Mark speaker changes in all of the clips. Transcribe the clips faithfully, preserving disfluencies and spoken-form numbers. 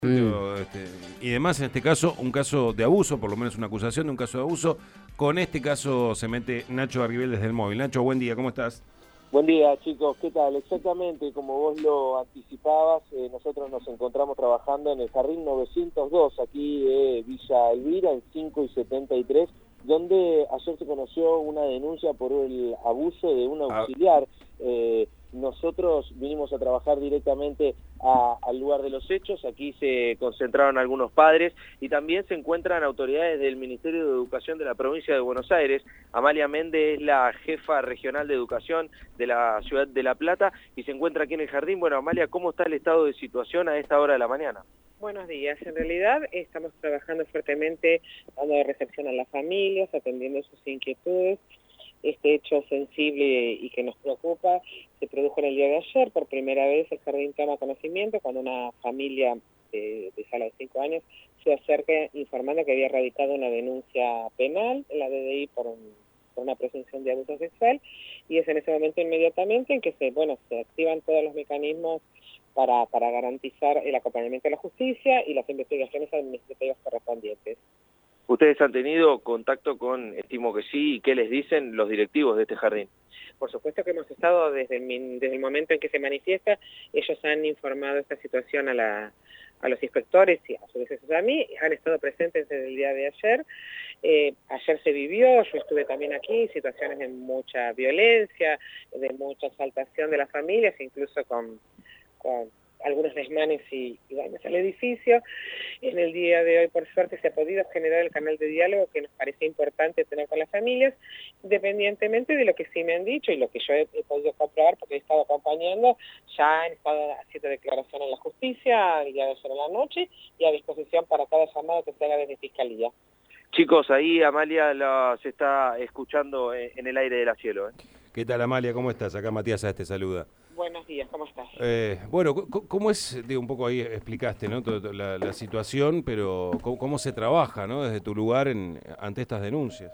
Speaker 1: Mm. Este, y además, en este caso, un caso de abuso, por lo menos una acusación de un caso de abuso. Con este caso se mete Nacho Arribel desde el móvil. Nacho, buen día, ¿cómo estás?
Speaker 2: Buen día, chicos, ¿qué tal? Exactamente, como vos lo anticipabas, eh, nosotros nos encontramos trabajando en el Jardín novecientos dos, aquí de Villa Elvira, en cinco y setenta y tres, donde ayer se conoció una denuncia por el abuso de un auxiliar. Eh, nosotros vinimos a trabajar directamente a, al lugar de los hechos. Aquí se concentraron algunos padres y también se encuentran autoridades del Ministerio de Educación de la provincia de Buenos Aires. Amalia Méndez es la jefa regional de educación de la ciudad de La Plata y se encuentra aquí en el jardín. Bueno, Amalia, ¿cómo está el estado de situación a esta hora de la mañana?
Speaker 3: Buenos días. En realidad estamos trabajando fuertemente dando recepción a las familias, atendiendo sus inquietudes. Este hecho sensible y que nos preocupa se produjo en el día de ayer. Por primera vez el jardín toma conocimiento cuando una familia de, de sala de cinco años se acerca informando que había radicado una denuncia penal en la D D I por, un, por una presunción de abuso sexual, y es en ese momento inmediatamente en que se, bueno, se activan todos los mecanismos para, para garantizar el acompañamiento de la justicia y las investigaciones administrativas correspondientes.
Speaker 2: ¿Ustedes han tenido contacto con, estimo que sí, y qué les dicen los directivos de este jardín?
Speaker 3: Por supuesto que hemos estado desde el, desde el momento en que se manifiesta. Ellos han informado esta situación a, la, a los inspectores y a su vez a mí, han estado presentes desde el día de ayer. Eh, ayer se vivió, yo estuve también aquí, situaciones de mucha violencia, de mucha exaltación de las familias, incluso con, con algunos desmanes y, y daños al edificio. En el día de hoy, por suerte, se ha podido generar el canal de diálogo que nos parece importante tener con las familias, independientemente de lo que sí me han dicho y lo que yo he, he podido comprobar porque he estado acompañando. Ya han estado haciendo declaración en la justicia el día de ayer en la noche y a disposición para cada llamado que se haga desde Fiscalía.
Speaker 2: Chicos, ahí Amalia la, se está escuchando en, en el aire de la cielo. ¿eh?
Speaker 1: ¿Qué tal, Amalia? ¿Cómo estás? Acá Matías Sáez te saluda.
Speaker 3: Buenos días, ¿cómo estás?
Speaker 1: Eh, bueno, ¿cómo es, digo, un poco ahí explicaste, ¿no? Toda la, la situación, pero ¿cómo, cómo se trabaja, ¿no? Desde tu lugar en, ante estas denuncias?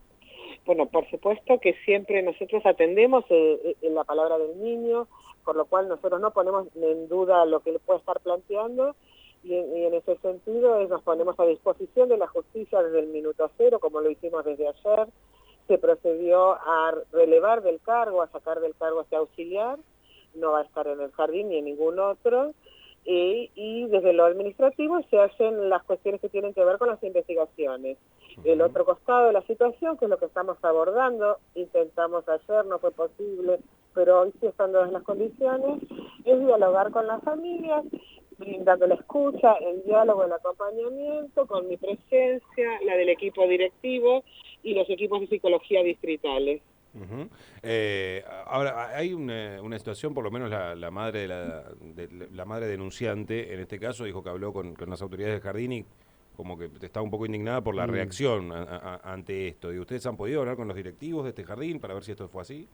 Speaker 3: Bueno, por supuesto que siempre nosotros atendemos eh, en la palabra del niño, por lo cual nosotros no ponemos en duda lo que le puede estar planteando, y en, y en ese sentido es, nos ponemos a disposición de la justicia desde el minuto cero, como lo hicimos desde ayer. Se procedió a relevar del cargo, a sacar del cargo a este auxiliar, no va a estar en el jardín ni en ningún otro, y, y desde lo administrativo se hacen las cuestiones que tienen que ver con las investigaciones. Uh-huh. El otro costado de la situación, que es lo que estamos abordando, intentamos ayer, no fue posible, pero hoy sí están todas las condiciones, es dialogar con las familias, brindando la escucha, el diálogo, el acompañamiento, con mi presencia, la del equipo directivo y los equipos de psicología distritales.
Speaker 1: Uh-huh. eh, ahora, hay una, una situación, por lo menos la, la madre de la, de, la madre denunciante, en este caso, dijo que habló con, con las autoridades del jardín y como que está un poco indignada por la mm. reacción a, a, ante esto. ¿Y ustedes han podido hablar con los directivos de este jardín para ver si esto fue así?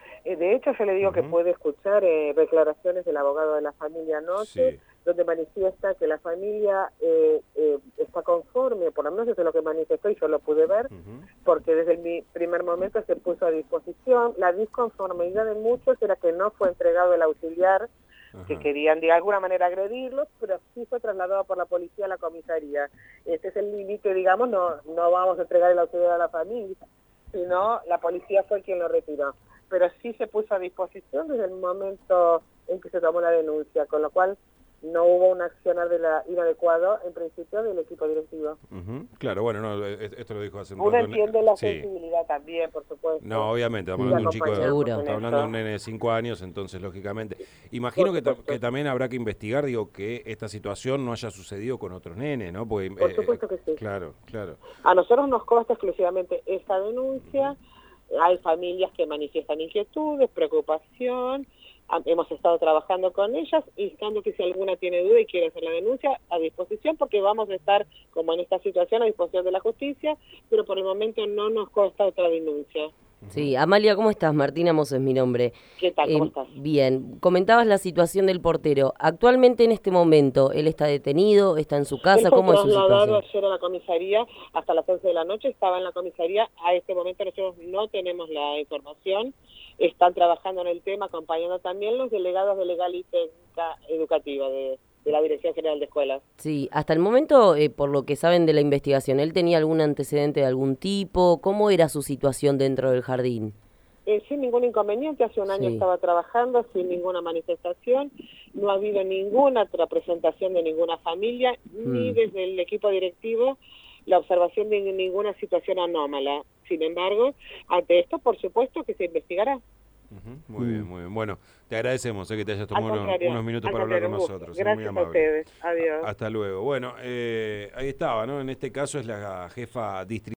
Speaker 3: De hecho, yo le digo uh-huh. que puede escuchar eh, declaraciones del abogado de la familia anoche, sí. donde manifiesta que la familia eh, eh, está conforme, por lo menos eso es lo que manifestó y yo lo pude ver, uh-huh. porque desde el primer momento se puso a disposición. La disconformidad de muchos era que no fue entregado el auxiliar, uh-huh. que querían de alguna manera agredirlos, pero sí fue trasladado por la policía a la comisaría. Este es el límite, digamos, no, no vamos a entregar el auxiliar a la familia, sino la policía fue quien lo retiró. Pero sí se puso a disposición desde el momento en que se tomó la denuncia, con lo cual no hubo un accionar de la inadecuado en principio del equipo directivo.
Speaker 1: Uh-huh. Claro, bueno, no, esto lo dijo hace un
Speaker 3: rato. Uno entiende la
Speaker 1: sí.
Speaker 3: sensibilidad también, por supuesto.
Speaker 1: No, obviamente, estamos hablando de un chico, estamos hablando de un nene de cinco años, entonces, lógicamente. Imagino que, que también habrá que investigar, digo, que esta situación no haya sucedido con otros nenes, ¿no? Porque,
Speaker 3: por supuesto
Speaker 1: eh,
Speaker 3: que sí.
Speaker 1: Claro, claro.
Speaker 3: A nosotros nos consta exclusivamente esta denuncia. Uh-huh. Hay familias que manifiestan inquietudes, preocupación, hemos estado trabajando con ellas, instando que si alguna tiene duda y quiere hacer la denuncia, a disposición, porque vamos a estar, como en esta situación, a disposición de la justicia, pero por el momento no nos consta otra denuncia.
Speaker 4: Sí, Amalia, ¿cómo estás? Martina Mos es mi nombre.
Speaker 3: ¿Qué tal? ¿Cómo
Speaker 4: eh,
Speaker 3: estás?
Speaker 4: Bien. Comentabas la situación del portero. Actualmente, en este momento, ¿él está detenido? ¿Está en su casa? ¿Cómo es su situación?
Speaker 3: Él fue trasladado ayer a la comisaría hasta las once de la noche, estaba en la comisaría. A este momento nosotros no tenemos la información. Están trabajando en el tema, acompañando también los delegados de Legal y Técnica Educativa de, de la Dirección General de Escuelas.
Speaker 4: Sí, hasta el momento, eh, por lo que saben de la investigación, ¿él tenía algún antecedente de algún tipo? ¿Cómo era su situación dentro del jardín?
Speaker 3: Eh, sin ningún inconveniente, hace un año
Speaker 4: Sí.
Speaker 3: estaba trabajando sin ninguna manifestación, no ha habido ninguna otra presentación de ninguna familia,
Speaker 4: Mm.
Speaker 3: ni desde el equipo directivo la observación de ninguna situación anómala. Sin embargo, ante esto, por supuesto que se investigará.
Speaker 1: Ujú, muy bien, muy bien. Bueno, te agradecemos eh, que te hayas
Speaker 3: Al
Speaker 1: tomado unos,
Speaker 3: contrario,
Speaker 1: unos minutos
Speaker 3: al
Speaker 1: para hablar con
Speaker 3: contrario, un gusto.
Speaker 1: nosotros. eh, muy
Speaker 3: Gracias a
Speaker 1: amable.
Speaker 3: ustedes. Adiós.
Speaker 1: Hasta luego. Bueno, eh, ahí estaba, ¿no? En este caso es la jefa distrital